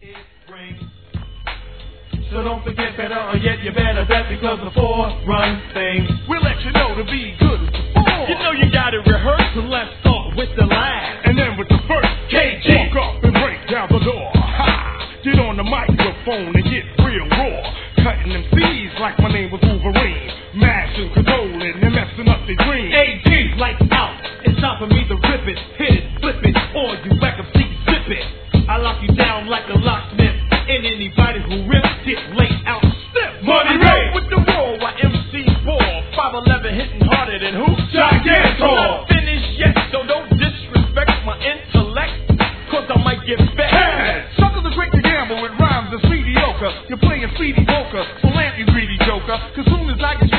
it rings. So don't forget better, or yet you better bet, because the 4-run thing we'll let you know to be good as before. You know you gotta rehearse, and let's start with the last. And then with the first KG, walk up and break down the door. Ha! Get on the microphone and get real raw. Cutting them C's like my name was Wolverine. Mashing, controlling, and messing up their dreams. AG, lights out. It's time for me to rip it, hit it, flip it, or you whack 'em, see, zip it. I lock you down like a locksmith, and anybody who rips get laid out stiff. Money Ray with the roll, while MC ball, 5'11" hitting harder than who? Gigantor. I'm not finished yet, so don't disrespect my intellect, 'cause I might get back. Hey, suckers are quick to gamble with rhymes that's mediocre. You're playing speedy poker, so lamp you greedy joker. 'Cause soon as I get